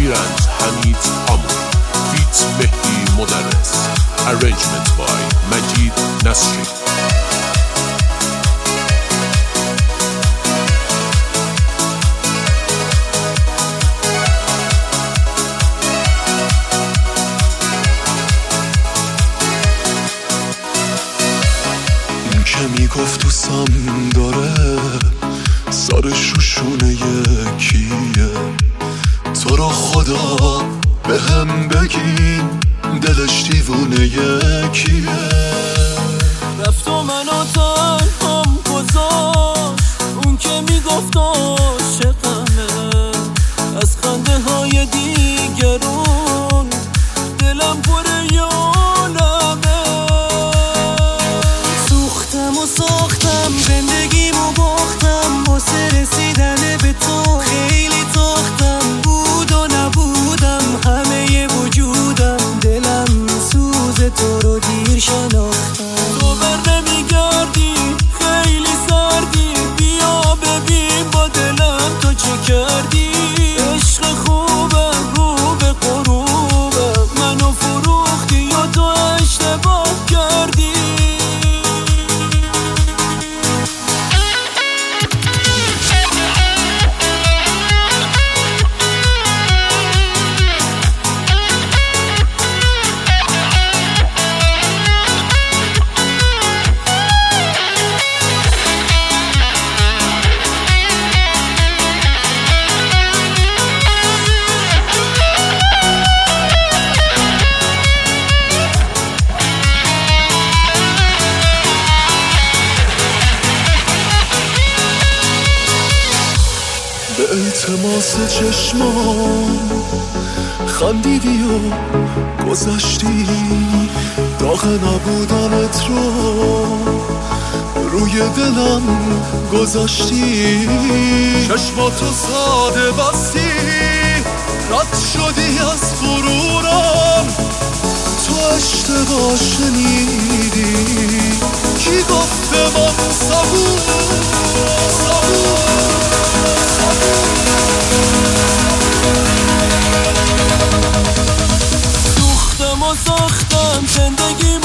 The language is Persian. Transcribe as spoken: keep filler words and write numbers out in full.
appearance Hamid Amou, feat Mehdi Modarres, arrangement by Majid Nasri. که میگفت تو سم داره سرش رو شونه یکیه، تو رو خدا به هم بگین دلش دیوونه یکیه. رفت و منو تنهام گذاشت، اون که میگفت عاشقمه، از خنده های دیگرون دلم پر یالمه. سوختم و ساختم زندگیمو باختم، واسه رسیدن به تو خیلی تاختم. بود و نبودم همه وجودم، دلم سوز تو رو دیر شناختم. تو بر نمیگردی خیلی سردی، بیا ببین با دلم تو چه کردی. عشق خوبم رو به غروبم، منو فروختی یا تو اشتباه کردی. به التماس چشمان خندیدی و گذشتی، داغ نبودنت رو روی دلم گذاشتی. چشماتو ساده بستی، رد شدی از غرورم، تو اشتباه شنیدی. کی گفته من صبور صبور سوختم و ساختم زندگی